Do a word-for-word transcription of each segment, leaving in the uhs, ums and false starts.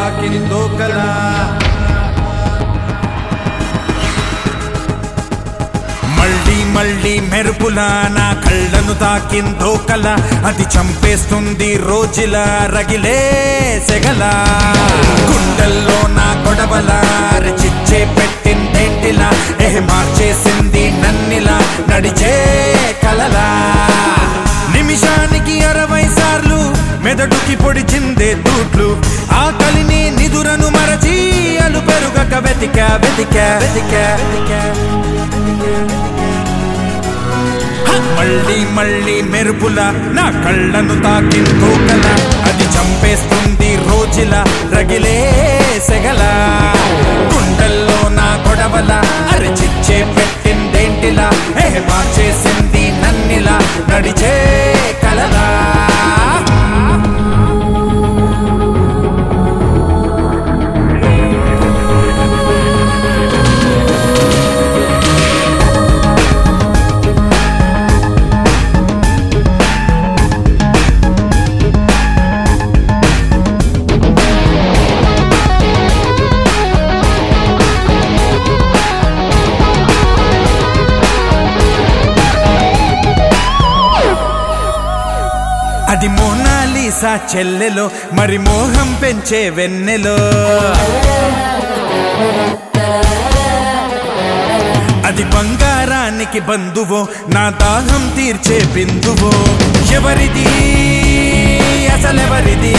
తాకిందో కల మళ్ళీ మళ్ళీ మెరుపులా నా కళ్ళను తాకిందో కల అది చంపేస్తుంది రోజులా రగిలే సెగల గుండెల్లో నా గొడవల చిచ్చే పెట్టిందేంటిలా ఏ మార్చేసింది నన్నిలా నడిచే కలలా నిమిషానికి అరవై సార్లు మెదడుకి పొడిచిందే తూట్లు ఆ కలిని నిదురను మరచి అలు పెరుగక వెతిక వెతిక వెతిక మళ్ళీ మళ్ళీ మెరుపులా నా కళ్ళను తాకిందో కల అది చంపేస్తుంది రోజులా రగిలే సెగల గుండెల్లో నా గొడవల అరి చిచ్చే పెట్టిందేంటిలా ఏ మార్చేసింది నన్నిలా నడిచే కలలా అది మోనాలిసా చెల్లెలో మరి మోహం పెంచే వెన్నెలో అది బంగారానికి బంధువో నా దాహం తీర్చే బిందువో ఎవరిది అసలెవరిది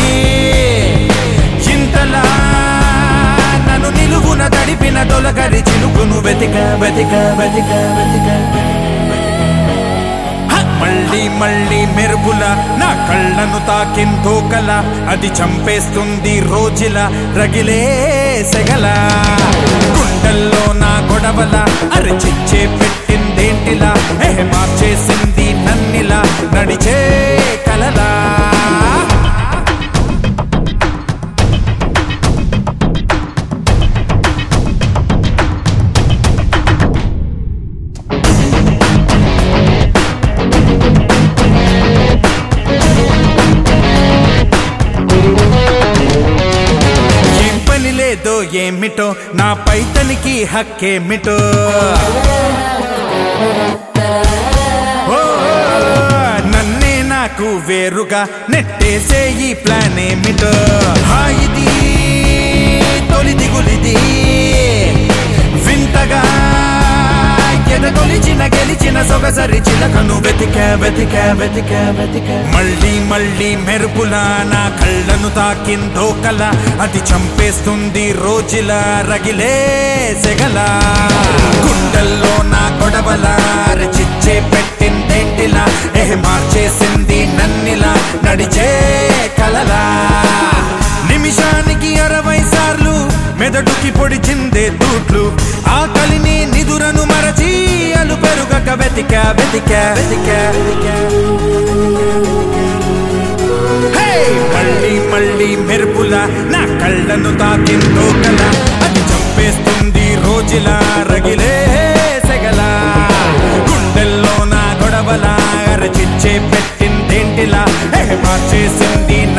ఇంతలా నన్ను నిలువున తడిపిన తొలగరి చిలుకును వెతిక వెతిక వెతిక వెతిక మళ్ళీ మళ్ళీ మెరుపులా నా కళ్ళను తాకిందో కల అది చంపేస్తుంది రోజులా రగిలే సెగల గుండెల్లో నా గొడవల అరి చిచ్చే పెట్టిందేంటిలా ఏ మార్చేసింది నన్నిలా నడిచే కలలా ఏదో ఏమిటో నా పైతనికి హక్కేమిటో నన్నే నాకు వేరుగా నెట్టేసే ఈ ప్లాన్ ఏమిటో హాయిది తొలి దిగులిది వింతగా ఎదగొలిచిన గెలిచిన సొగసరి చిలకను వెతిక వెతిక వెతిక వెతిక మళ్ళీ మళ్ళీ మెరుపులా నా కళ్ళను తాకిందో కల అది చంపేస్తుంది రోజులా రగిలే సెగల గుండెల్లో నా గొడవల చిచ్చే పెట్టిందేంటిలా ఏ మార్చేసింది నన్నిలా నడిచే కలలా నిమిషానికి అరవై సార్లు మెదడుకి పొడిచిందే తూట్లు ఆ కలిని నిదురను మరచి అలు పెరుగక వెతిక వెతిక వెతిక మళ్ళీ మళ్ళీ మెరుపులా నా కళ్ళను తాకిందో కల అది చంపేస్తుంది రోజులా రగిలే సెగల గుండెల్లో నా గొడవల అరచిచ్చే పెట్టిందేంటిలా ఏ మార్చేసింది